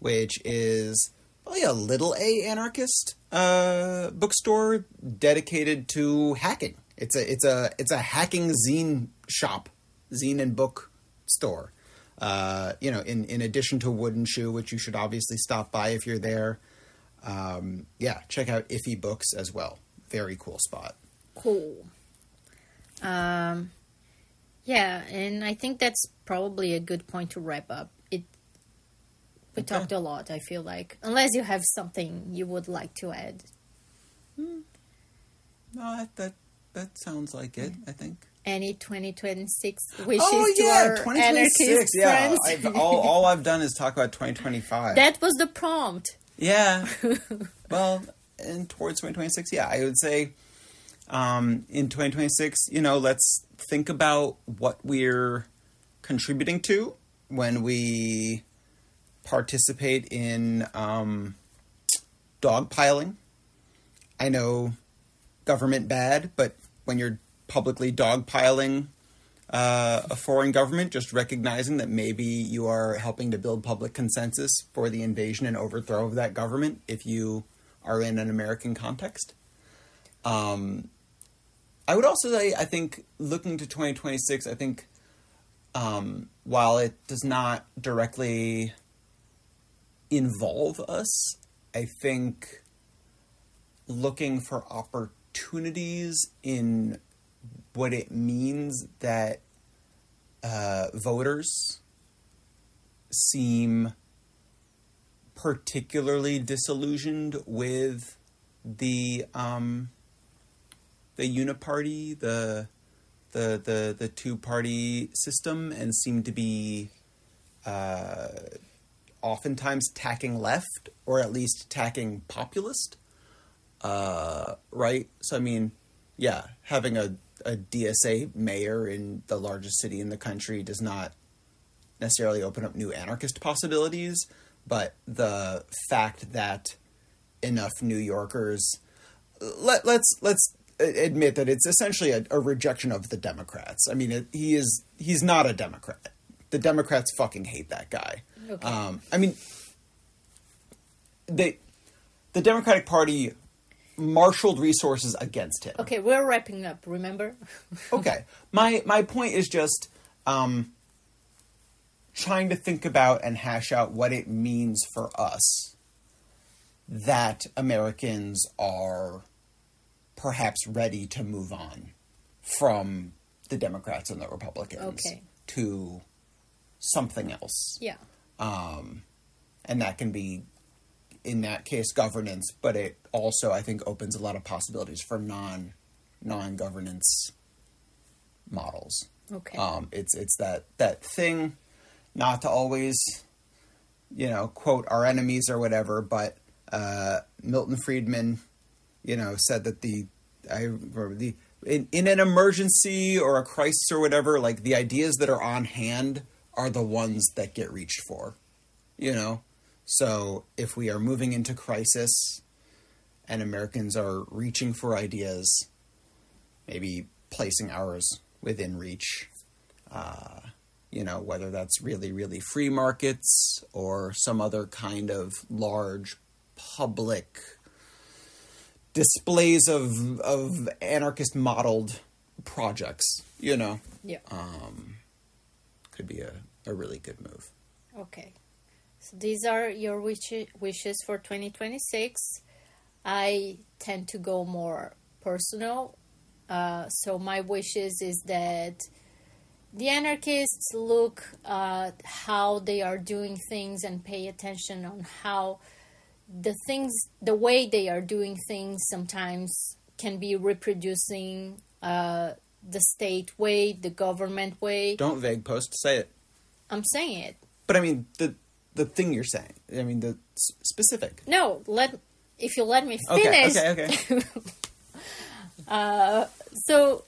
which is probably a little A anarchist bookstore dedicated to hacking. It's a hacking zine shop, zine and book store. In addition to Wooden Shoe, which you should obviously stop by if you're there. Check out Iffy Books as well. Very cool spot. Cool. And I think that's probably a good point to wrap up. We talked a lot, I feel like. Unless you have something you would like to add. No, that sounds like it, I think. Any 2026 wishes to our anarchist friends? All I've done is talk about 2025. That was the prompt. Yeah. Well, and towards 2026, I would say in 2026, let's think about what we're contributing to when we participate in dogpiling. I know government bad, but when you're publicly dogpiling a foreign government, just recognizing that maybe you are helping to build public consensus for the invasion and overthrow of that government if you are in an American context. I would also say, I think, looking to 2026, I think while it does not directly involve us, I think looking for opportunities in what it means that voters seem particularly disillusioned with the uniparty, the two-party system, and seem to be oftentimes tacking left, or at least tacking populist. Right? So, I mean, having a DSA mayor in the largest city in the country does not necessarily open up new anarchist possibilities, but the fact that enough New Yorkers, let's admit that it's essentially a rejection of the Democrats. I mean, he's not a Democrat. The Democrats fucking hate that guy. Okay. I mean, the Democratic Party marshaled resources against him. Okay, we're wrapping up, remember? Okay. My point is just trying to think about and hash out what it means for us that Americans are perhaps ready to move on from the Democrats and the Republicans to something else. Yeah. And that can be, in that case, governance, but it also, I think, opens a lot of possibilities for non-governance models. Okay. It's that thing, not to always, quote our enemies or whatever, but Milton Friedman, said that in an emergency or a crisis or whatever, like the ideas that are on hand are the ones that get reached for, So if we are moving into crisis and Americans are reaching for ideas, maybe placing ours within reach, whether that's really, really free markets or some other kind of large public displays of anarchist modeled projects, Yeah. Could be a really good move. Okay. So these are your wishes for 2026. I tend to go more personal. So my wishes is that the anarchists look at how they are doing things and pay attention on how the way they are doing things sometimes can be reproducing the state way, the government way. Don't vague post, say it. I'm saying it. But I mean, the thing you're saying. I mean, the specific. No, if you let me finish. Okay. So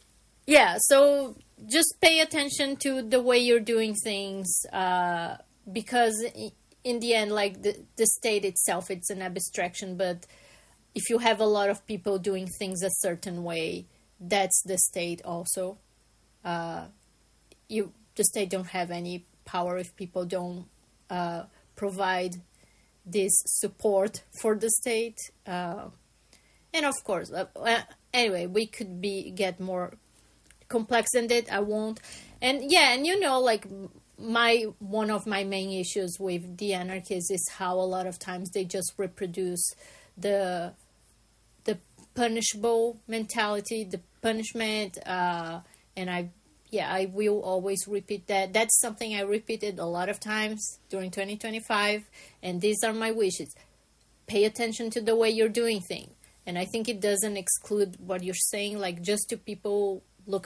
just pay attention to the way you're doing things, because in the end, like the state itself, it's an abstraction, but if you have a lot of people doing things a certain way, that's the state also. The state don't have any power if people don't provide this support for the state. And of course, anyway, we could get more complex than that. I won't. And yeah, and like one of my main issues with the anarchists is how a lot of times they just reproduce the punishable mentality, the punishment, and I will always repeat that. That's something I repeated a lot of times during 2025, and these are my wishes. Pay attention to the way you're doing things. And I think it doesn't exclude what you're saying, like just to people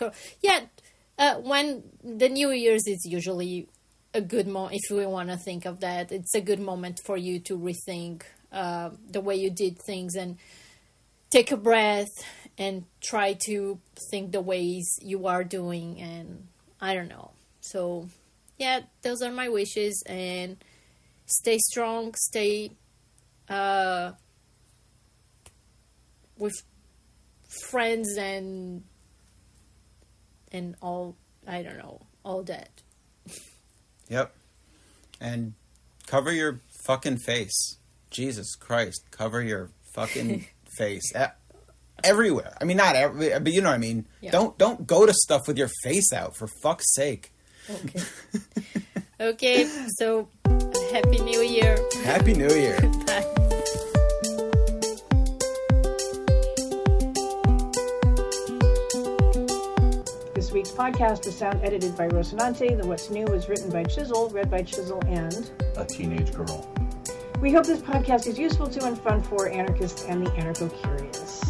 when the New Year's is usually a good moment, if we want to think of that, it's a good moment for you to rethink the way you did things and take a breath and try to think the ways you are doing, and I don't know. So, yeah, those are my wishes, and stay strong, stay with friends and all, I don't know, all that. Yep. And cover your fucking face. Jesus Christ, cover your fucking face. Everywhere. I mean, not everywhere, but you know what I mean. Yeah. Don't go to stuff with your face out, for fuck's sake. Okay. Okay, so Happy New Year. Happy New Year. Bye. This week's podcast is sound edited by Rosinante. The What's New was written by Chisel, read by Chisel and a teenage girl. We hope this podcast is useful to and fun for anarchists and the anarcho-curious.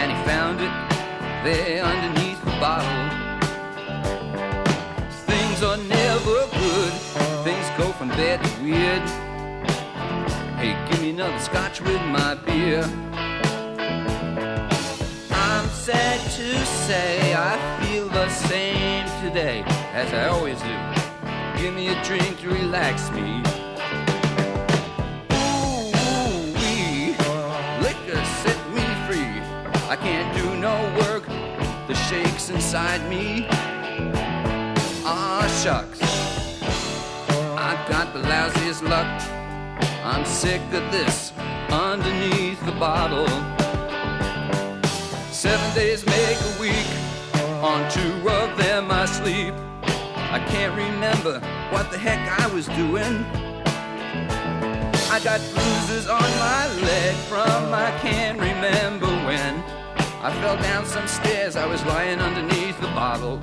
and he found it there underneath the bottle. Things are never good, things go from bad to weird. Hey, give me another scotch with my beer. I'm sad to say I feel the same today as I always do. Give me a drink to relax me. Ooh-wee, liquor set me free. I can't do no work, the shakes inside me. Ah, shucks, I've got the lousiest luck. I'm sick of this underneath the bottle. 7 days make a week, on 2 of them I sleep. I can't remember what the heck I was doing. I got bruises on my leg from I can't remember when. I fell down some stairs, I was lying underneath the bottle.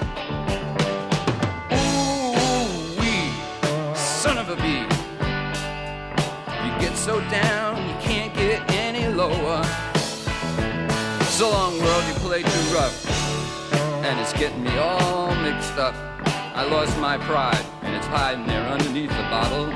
Ooh-wee, son of a bee. You get so down, you can't get any lower. So long, world, you play too rough, and it's getting me all mixed up. I lost my pride, and it's hiding there underneath the bottle.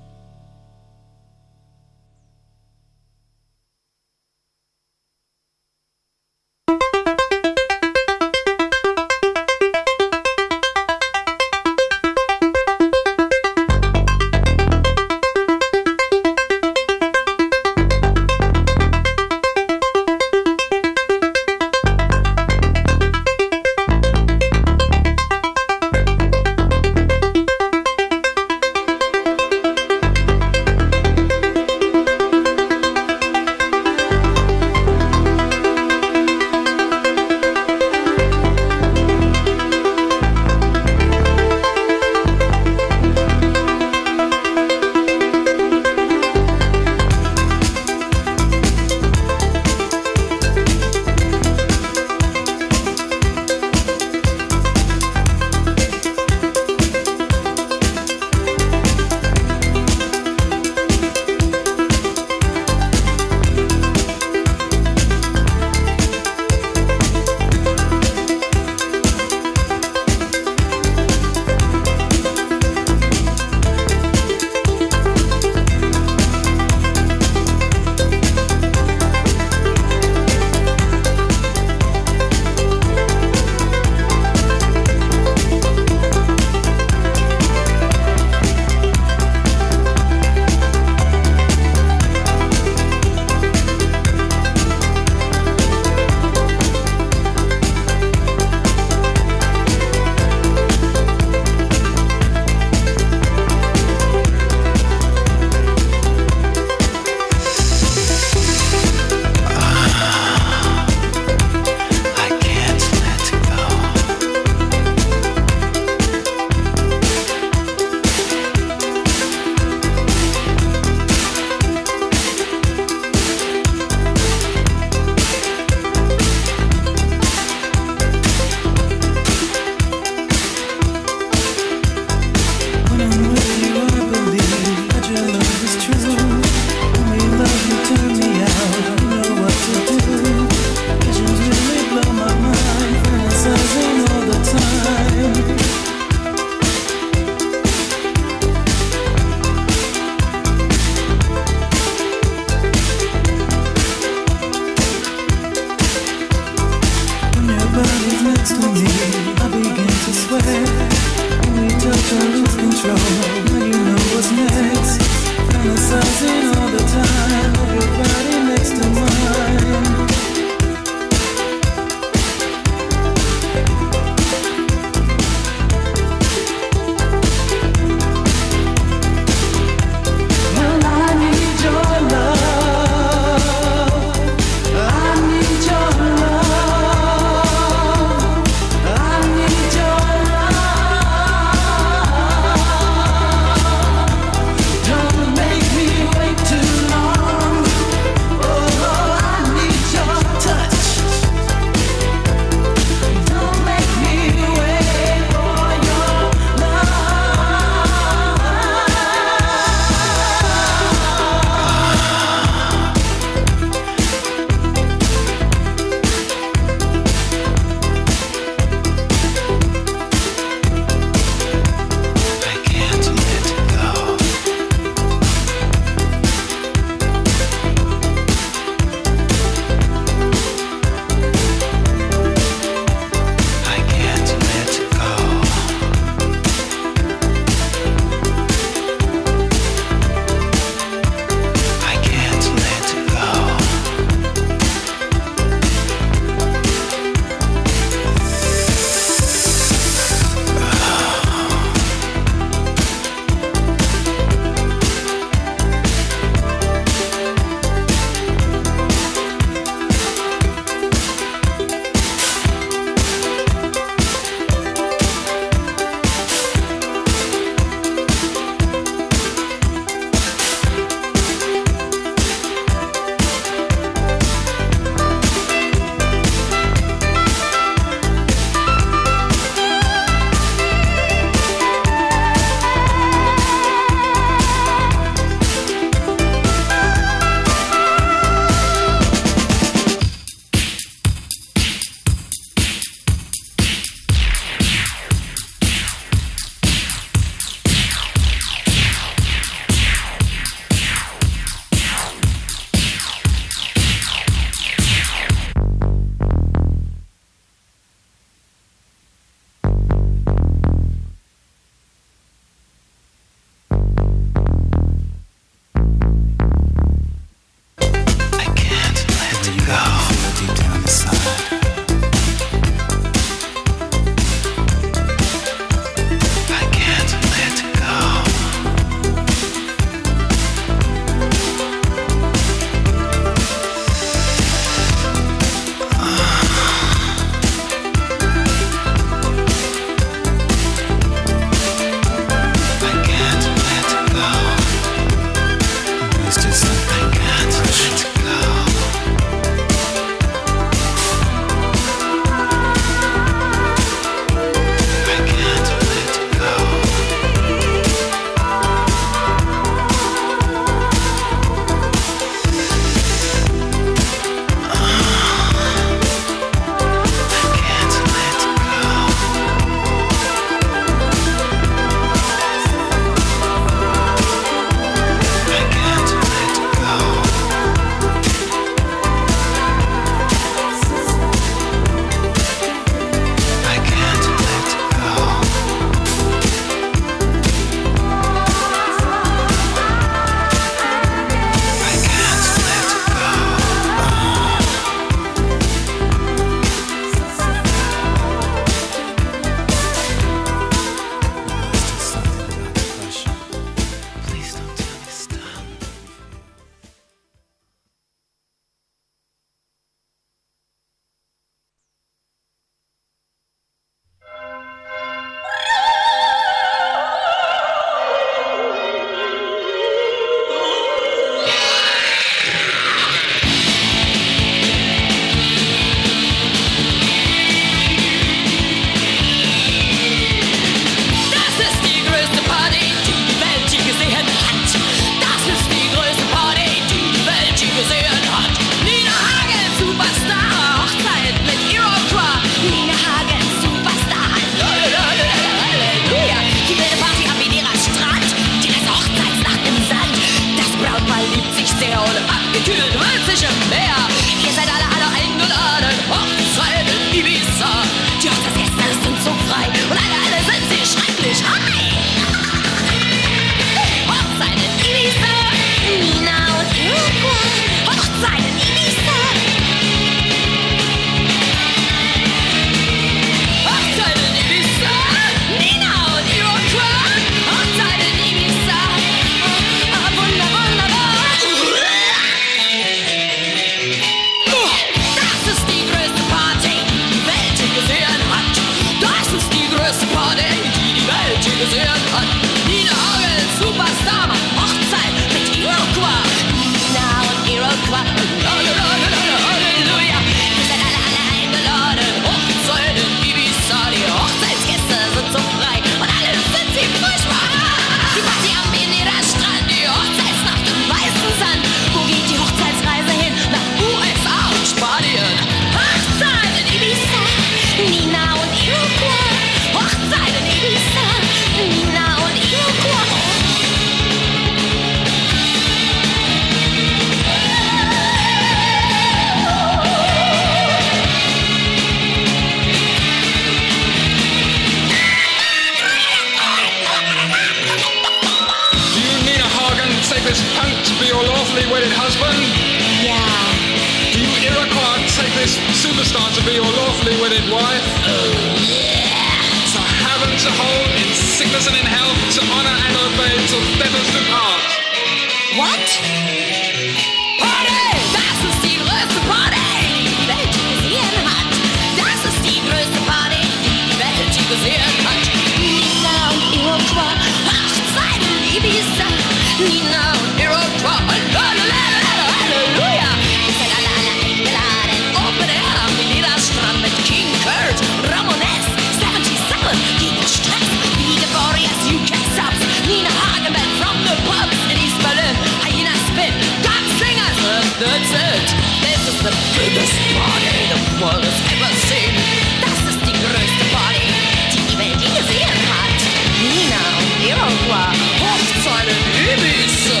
your lawfully wedded husband? Yeah. Do you Iroquois take this superstar to be your lawfully wedded wife? Oh, yeah. To have and to hold, in sickness and in health, to honor and obey till death us do part. What? Party! Das ist die größte Party! Die Welt ist sehr hart. Das ist die größte Party, die Welt gesehen hat. Nina und Iroquois, Hochzeit in Ibiza. Nina und Iroquois, Halleluja! Wir sind alle eingeladen, Open Air, Mineralstrand mit King Kurt, Ramones, 77, gegen Stress, wie Warriors, UK Subs, Nina Hageman from the pubs in East Berlin, Hyena Spin, God Singers, and that's it. This is the biggest party the world has ever seen. Das ist die größte Party, die die Welt je gesehen hat. Nina und Iroquois, Hochzeit in Ibiza.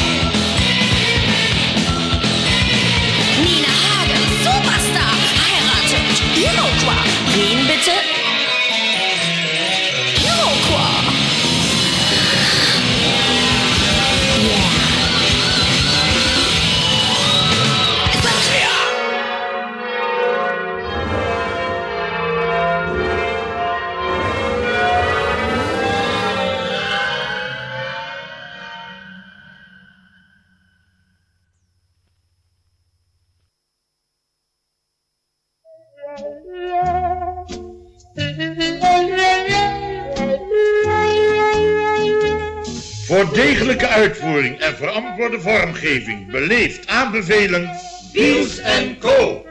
Nina Hagen, Superstar, heiratet Iroquois. Wen bitte? Iroquois. Yeah. Ist das schwer? Voor degelijke uitvoering en verantwoorde vormgeving beleefd aanbevelen Biels & Co.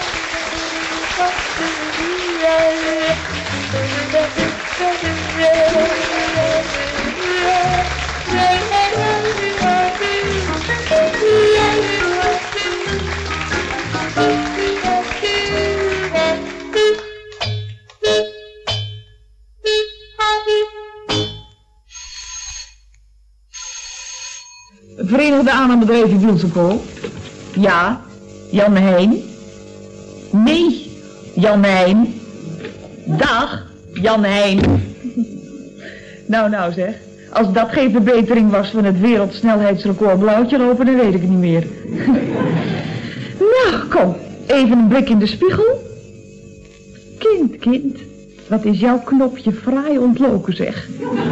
Verenigde Aanneembedrijven Biels & Co. Ja, Jan Heijn. Nee, Jan Heijn. Dag, Jan Heijn. Nou zeg, als dat geen verbetering was van het wereldsnelheidsrecord blauwtje lopen, dan weet ik het niet meer. Nou, kom, even een blik in de spiegel. Kind, wat is jouw knopje fraai ontloken, zeg.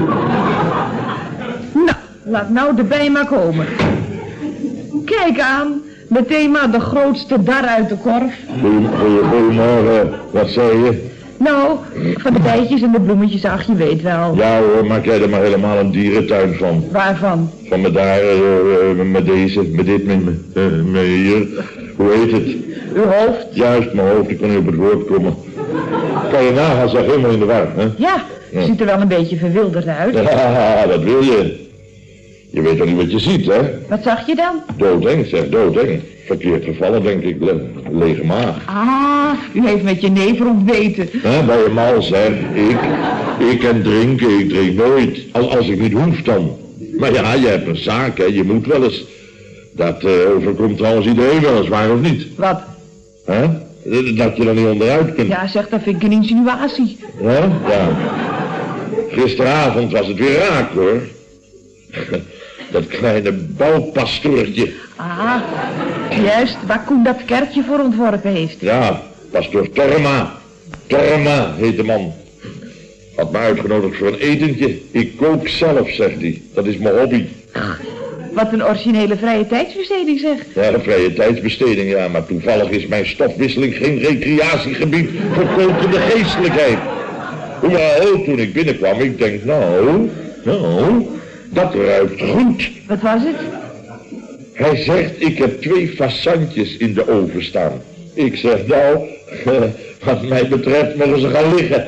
Nou, laat nou de bij maar komen. Kijk aan, meteen maar de grootste dar uit de korf. Goedemorgen, wat zei je? Nou, van de bijtjes en de bloemetjes, ach, je weet wel. Ja hoor, maak jij er maar helemaal een dierentuin van. Waarvan? Van me daar, met deze, met dit, met hier. Hoe heet het? Uw hoofd? Juist, mijn hoofd, ik kon niet op het woord komen. Kan je nagaan, zeg helemaal in de war, hè? Ja, ziet er wel een beetje verwilderd uit. Ja, dat wil je. Je weet toch niet wat je ziet, hè? Wat zag je dan? Doodeng, zeg, doodeng. Verkeerd gevallen, denk ik, lege maag. Ah, u heeft met je never ontbeten. Bij je mal, zeg. Ik kan drinken, ik drink nooit. Als ik niet hoef dan. Maar ja, je hebt een zaak, hè, je moet wel eens. Dat overkomt trouwens iedereen wel eens, waar of niet? Wat? Hè? Dat je er niet onderuit kunt. Ja, zeg, dat vind ik een insinuatie. Hè? Ja. Gisteravond was het weer raak, hoor. Dat kleine bouwpastoortje. Ah, juist, waar Koen dat kerkje voor ontworpen heeft. Ja, pastoor Torma. Torma heet de man. Had me uitgenodigd voor een etentje. Ik kook zelf, zegt hij. Dat is mijn hobby. Wat een originele vrije tijdsbesteding, zeg. Ja, een vrije tijdsbesteding, ja. Maar toevallig is mijn stofwisseling geen recreatiegebied voor kokende geestelijkheid. Hoewel, toen ik binnenkwam, ik denk, nou, dat ruikt goed. Wat was het? Hij zegt, ik heb 2 fazantjes in de oven staan. Ik zeg, nou, wat mij betreft mogen ze gaan liggen.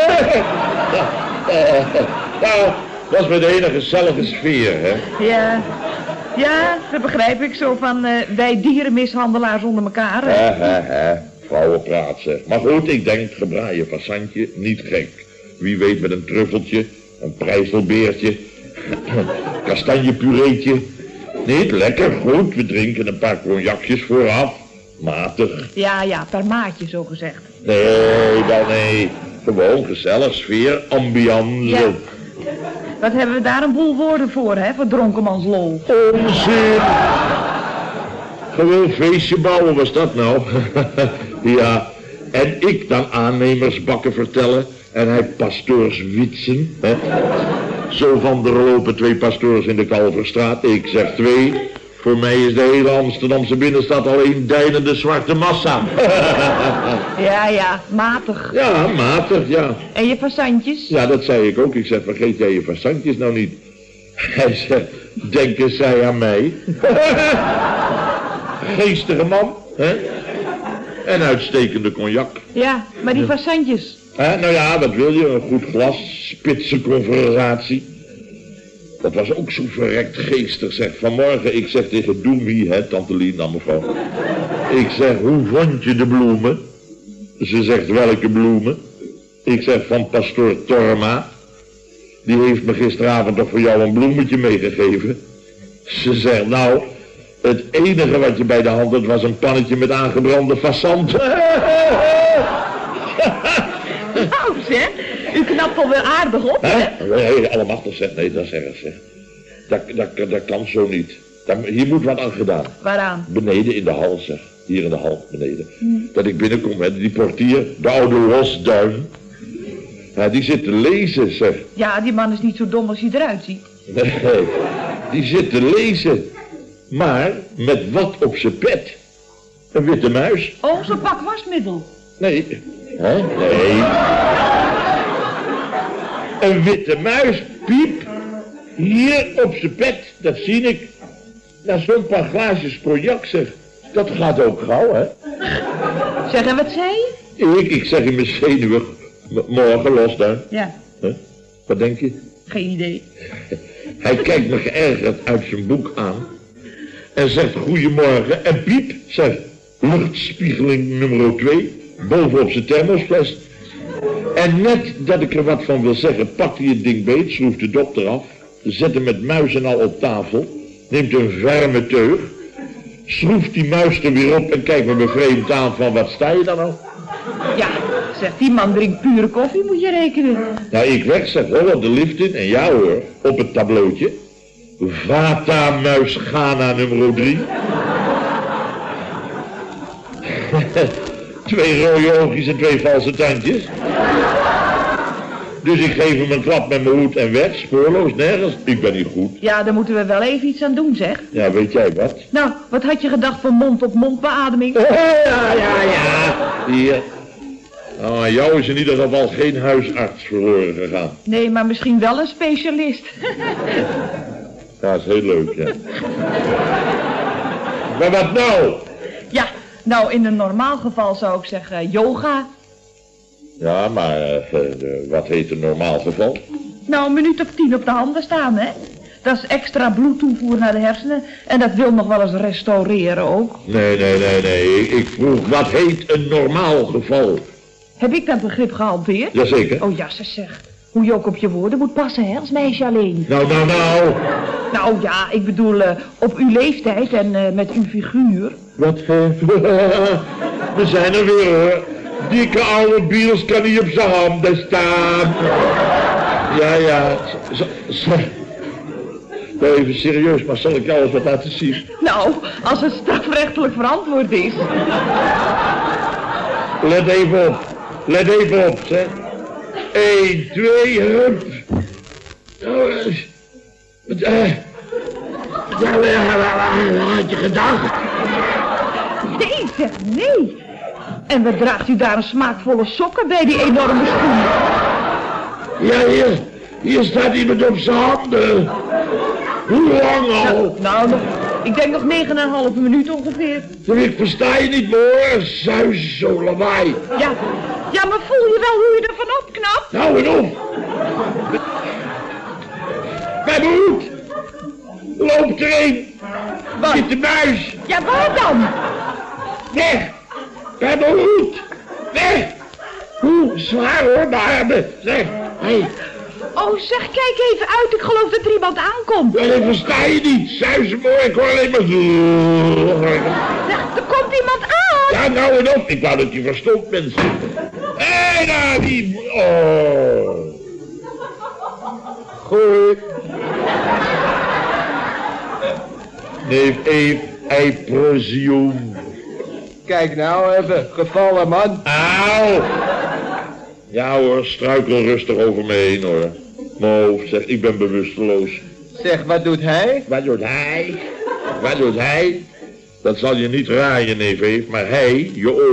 Nou, dat is met de hele gezellige sfeer, hè. Ja, dat begrijp ik zo van wij dierenmishandelaars onder elkaar. Vrouwenpraat, zeg. Maar goed, ik denk, gebraaien fazantje, niet gek. Wie weet met een truffeltje, een prijzelbeertje, kastanjepureetje. Niet lekker, goed. We drinken een paar cognacjes vooraf. Matig. Ja, per maatje zo gezegd. Nee. Gewoon gezellig, sfeer, ambiance. Ja. Wat hebben we daar een boel woorden voor, hè? Voor dronkenmanslol. Onzin! Gewoon feestje bouwen was dat nou. Ja, en ik dan aannemersbakken vertellen en hij pastoors witsen. Hè? Zo van er lopen 2 pastoors in de Kalverstraat. Ik zeg 2. Voor mij is de hele Amsterdamse binnenstad alleen deinende zwarte massa. Ja, matig. Ja, matig, ja. En je passantjes? Ja, dat zei ik ook. Ik zeg, vergeet jij je passantjes nou niet. Hij zegt, denken zij aan mij? Geestige man, hè? En uitstekende cognac. Ja, maar die passantjes. Nou ja, wat wil je? Een goed glas, spitse conversatie. Dat was ook zo verrekt geestig, zeg. Vanmorgen, ik zeg tegen Doemie, hè, tante Lien, dan mevrouw. Ik zeg, hoe vond je de bloemen? Ze zegt, welke bloemen? Ik zeg, van pastoor Torma. Die heeft me gisteravond toch voor jou een bloemetje meegegeven. Ze zegt, nou, het enige wat je bij de hand had was een pannetje met aangebrande façant. Nou zeg, u knapt alweer aardig op, hè? Nee, allemachtig zeg, nee, dat is erg zeg. Dat kan zo niet. Hier moet wat aan gedaan. Waaraan? Beneden in de hal zeg. Hier in de hal, beneden. Dat ik binnenkom, hè, die portier, de oude Losduin. Ja, die zit te lezen zeg. Ja, die man is niet zo dom als hij eruit ziet. Nee, die zit te lezen. Maar met wat op zijn pet? Een witte muis. Oh, zo'n pak wasmiddel. Nee. Hè? Nee. Een witte muis, Piep. Hier op zijn pet, dat zie ik. Nou, zo'n paar glaasjes cognac, zeg. Dat gaat ook gauw, hè? Zeg, en wat zei je? Ik zeg in mijn zenuwen. Morgen los daar. Ja. Huh? Wat denk je? Geen idee. Hij kijkt me geërgerd uit zijn boek aan. En zegt goedemorgen. En Piep, zegt luchtspiegeling nummer 2. Bovenop zijn thermosfles. En net dat ik er wat van wil zeggen, pakt hij het ding beet, schroeft de dop eraf, zet hem met muis en al op tafel, neemt een ferme teug, schroeft die muis er weer op en kijkt me bevreemd aan van wat sta je dan nou? Ja, zegt die man drinkt pure koffie, moet je rekenen. Nou, ik weg, zeg hoor, de lift in en ja hoor, op het tableautje, Vata muis Ghana nummer 3. 2 rode oogjes en 2 valse tandjes. Dus ik geef hem een klap met mijn hoed en weg, spoorloos, nergens. Ik ben niet goed. Ja, daar moeten we wel even iets aan doen, zeg. Ja, weet jij wat? Nou, wat had je gedacht van mond-op-mond beademing? Ja. Hier. Nou, aan jou is in ieder geval geen huisarts verloren gegaan. Nee, maar misschien wel een specialist. Ja, dat is heel leuk, ja. Maar wat nou? Ja, nou, in een normaal geval zou ik zeggen yoga. Ja, maar wat heet een normaal geval? Nou, een minuut of 10 op de handen staan, hè? Dat is extra bloedtoevoer naar de hersenen. En dat wil nog wel eens restaureren ook. Nee. Ik vroeg, wat heet een normaal geval? Heb ik dat begrip gehanteerd? Jazeker. Oh ja, ze zegt. Hoe je ook op je woorden moet passen, hè, als meisje alleen. Nou. Nou ja, ik bedoel, op uw leeftijd en met uw figuur. Wat? We zijn er weer, hoor. Dikke oude Biels kan niet op zijn handen staan. Ja. Nou, even serieus, maar zal ik jou eens wat laten zien? Nou, als het strafrechtelijk verantwoord is. Let even op, zeg. 1, 2, hup. Wat had je gedacht? Nee, zeg nee. En wat draagt u daar een smaakvolle sokken bij die enorme schoenen? Ja, hier staat iemand op zijn handen. Hoe lang al? Nou, ik denk nog 9,5 minuten ongeveer. Ik versta je niet meer, zuis, zo lawaai. Ja, maar voel je wel hoe je ervan opknapt? Nou en op. Bij mijn hoed. Loopt er een. Wat? Zit de muis. Ja, waar dan? Weg. Bij mijn hoed. Weg. Hoe zwaar hoor, mijn armen. Zeg, hey. Oh, zeg, kijk even uit. Ik geloof dat er iemand aankomt. Ja, dat versta je niet. Zuizenmooi, ik hoor alleen maar... Zeg, er komt iemand aan. Ja, nou en op. Ik wou dat je verstond, mensen. Hé, daar, die... Oh. Gooi. Neef Eef, eiprosium. Kijk nou even, gevallen man. Auw. Ja hoor, struikel rustig over me heen hoor. Mijn hoofd zegt, ik ben bewusteloos. Zeg, wat doet hij? Wat doet hij? Wat doet hij? Dat zal je niet raaien, neef Eef, maar hij, je oor...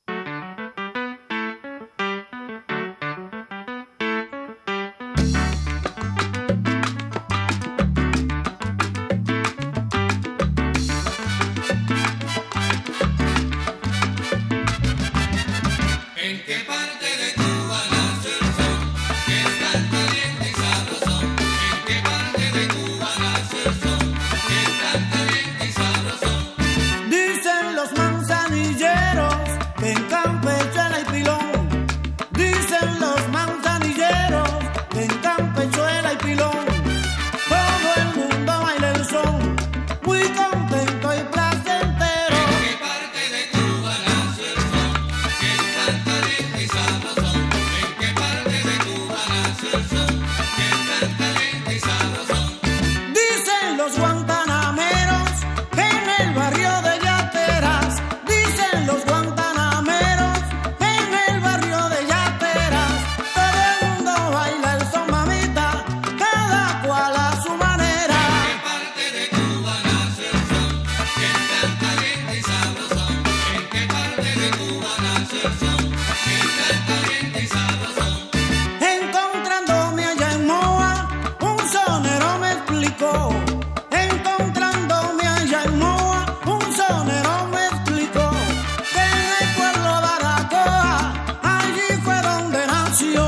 Dicen los manzanilleros que en Campechuela hay pilón. Dicen los manzanilleros que en Campechuela hay pilón. Todo el mundo baila el son, muy contento y placentero. ¿En qué parte de Cuba nace el son? Que es tan caliente y sabrosón. ¿En qué parte de Cuba nace el son? Que es tan caliente y sabrosón. Dicen los guantanameros en el barrio de Yateras. Dicen los guantanameros en el barrio de Yateras. Todo el mundo baila el son, mamita, cada cual a su manera. ¿En qué parte de Cuba nace el son? Que es tan caliente y sabrosón. ¿En qué parte de Cuba nace el son? Que es tan caliente y sabrosón. Encontrándome allá en Moa, un sonero me explicó. Encontrándome allá en Moa, un sonero me explicó que en el pueblo de Aracoa, allí fue donde nació.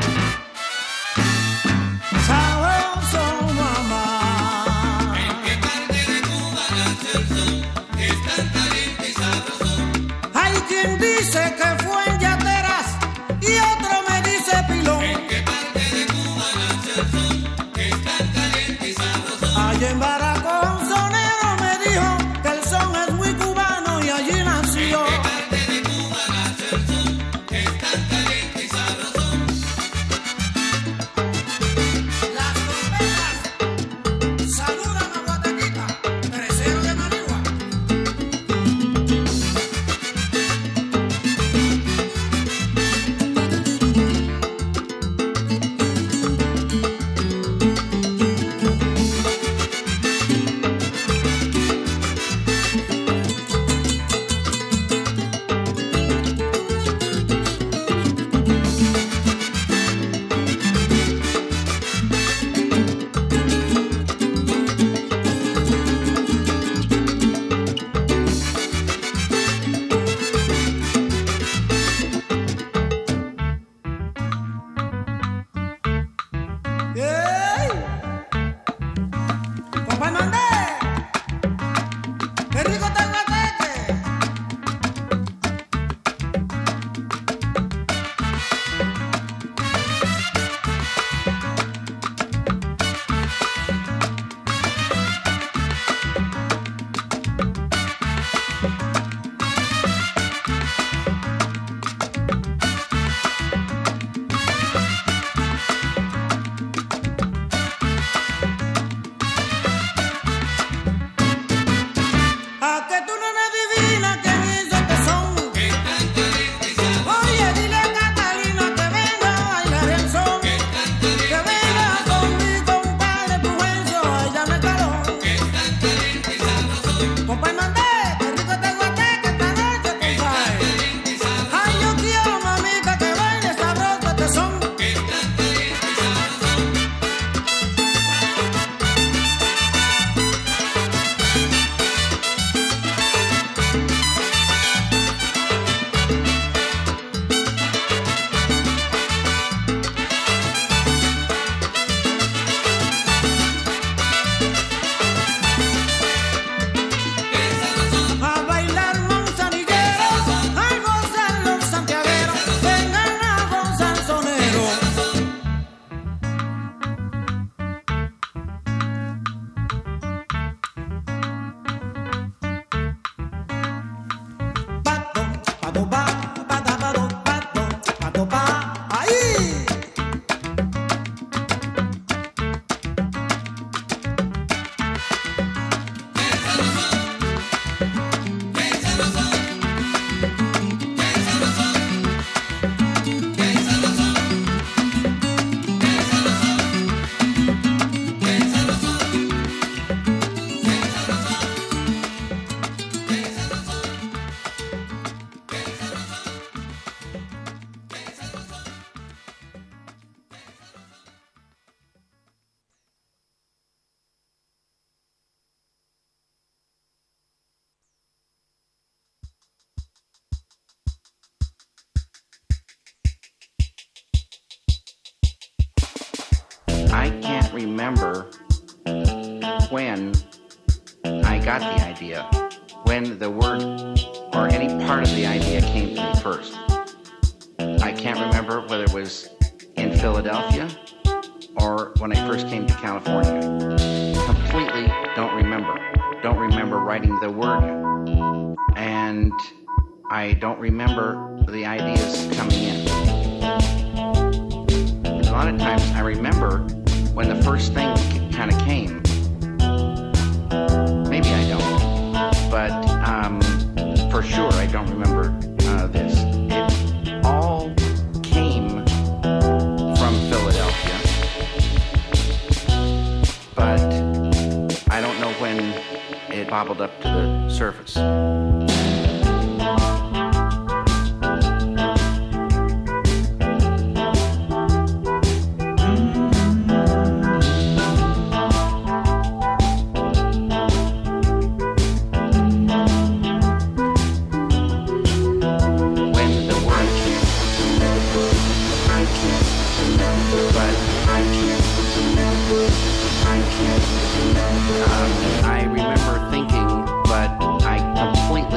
Sabroso, mamá. ¿En qué parte de Cuba nace el son? Que es tan caliente y sabrosón. Hay quien dice que fue en Yateras y otro me dice pilón. ¿En qué parte de Cuba nace el son? Que es tan caliente y sabrosón. Allá en Baracoa un sonero me dijo que el son es muy cubano y allí nació. ¿En qué parte de Cuba nace el son? Que es tan caliente y sabrosón. Las trompetas saludan a Guatequita, tercero de Manigua. ¡Ey! ¡Papá Mandé! ¡Qué rico está el guateque! ¿A que tú no me adivinas quién hizo este son? Oye, dile a Catalina que venga a bailar el son. Que venga con mi compadre Pujencio a echarme el calor. Compa Mandé, qué rico este guateque esta noche, compadre. Ay, yo quiero, mamita, que baile sabroso este son. A bailar manzanilleros, a gozar los santiagueros, vengan a gozar soneros. Pato, pato, pa, pata, pato, pato, pa, ahí. can't remember when I got the idea, when the word or any part of the idea came to me first. I can't remember whether it was in Philadelphia or when I first came to California. Completely don't remember. Don't remember writing the word. And I don't remember the ideas coming in. A lot of times I remember when the first thing kind of came. Maybe I don't. But for sure I don't remember this. It all came from Philadelphia. But I don't know when it bobbled up to the surface. I remember thinking, but I completely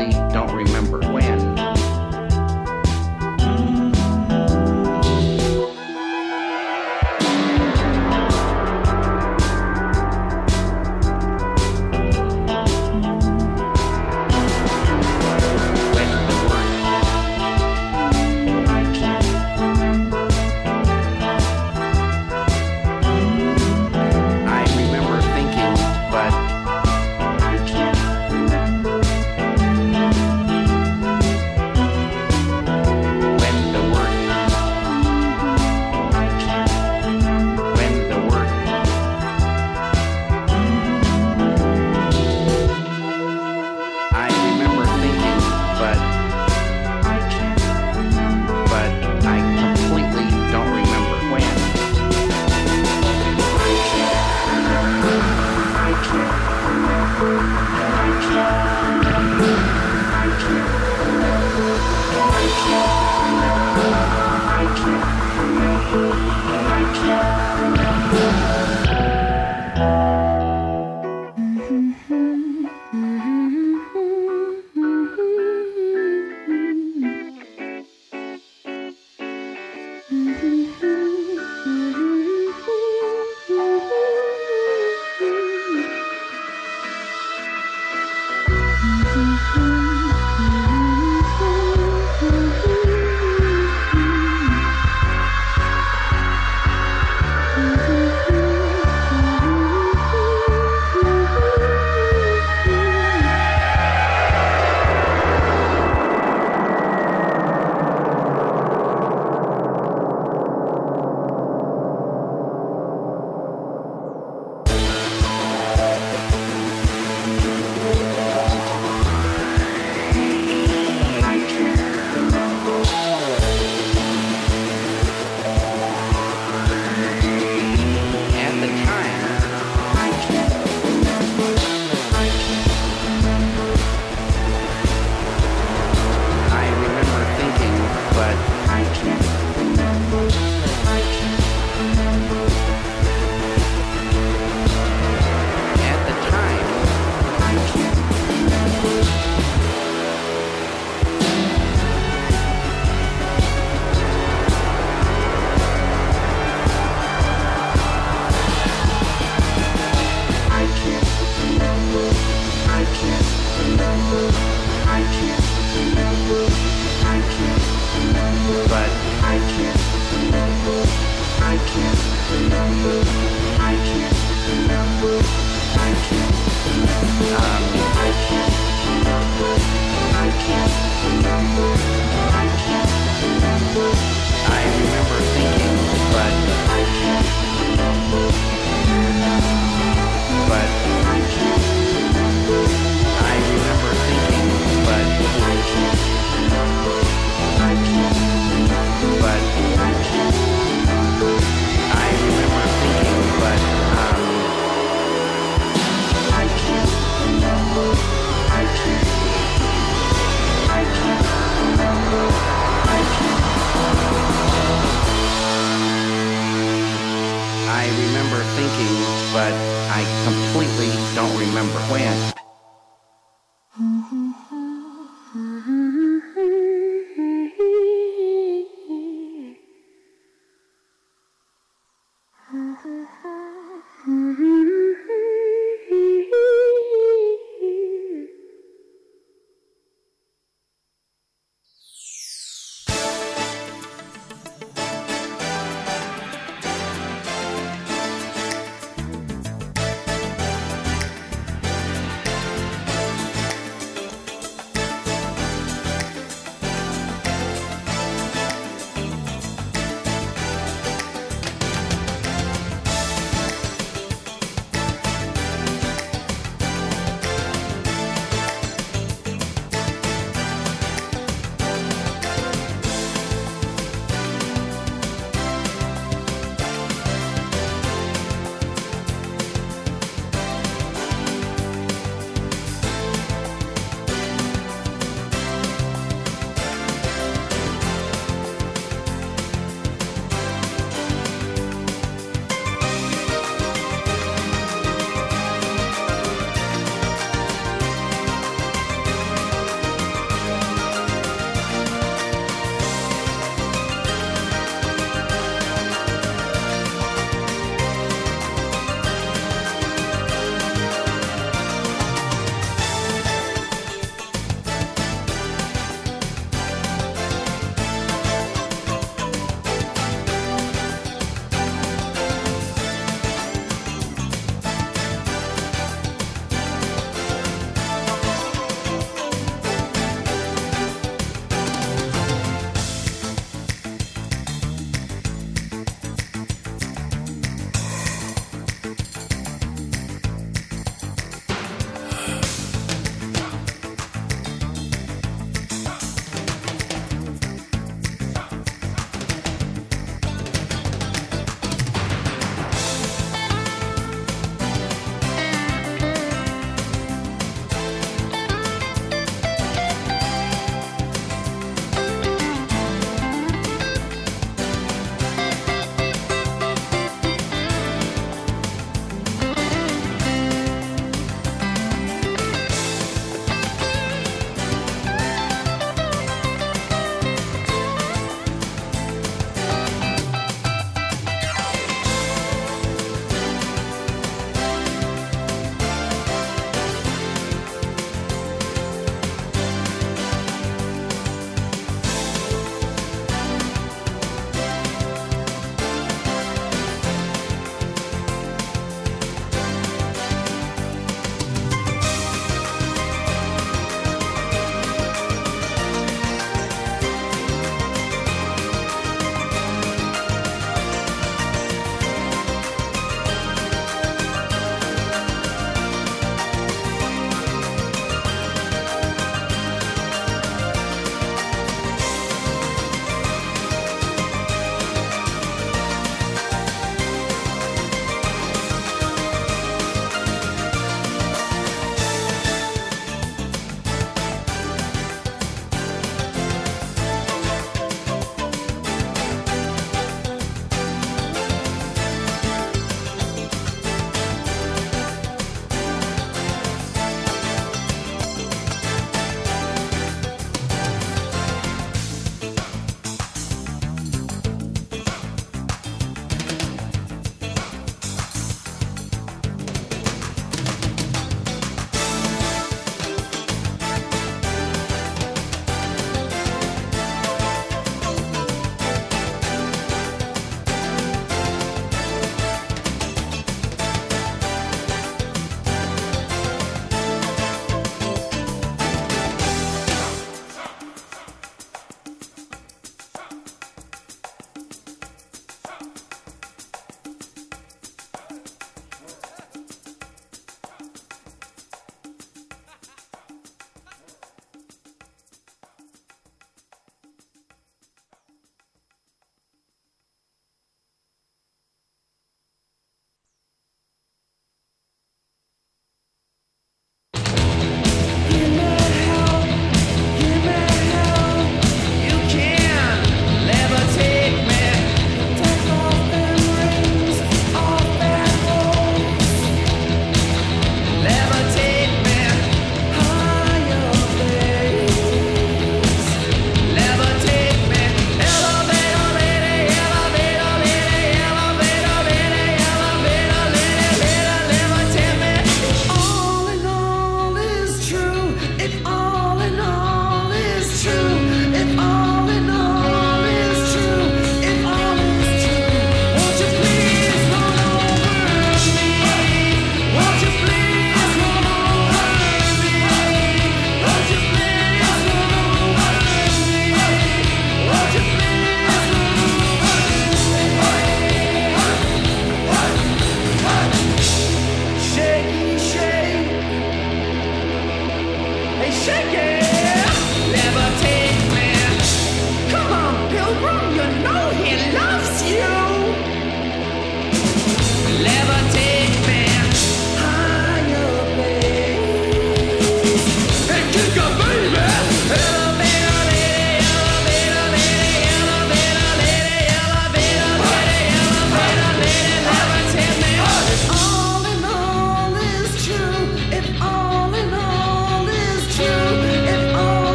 I completely don't remember when.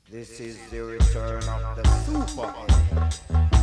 This is the return of the Superman.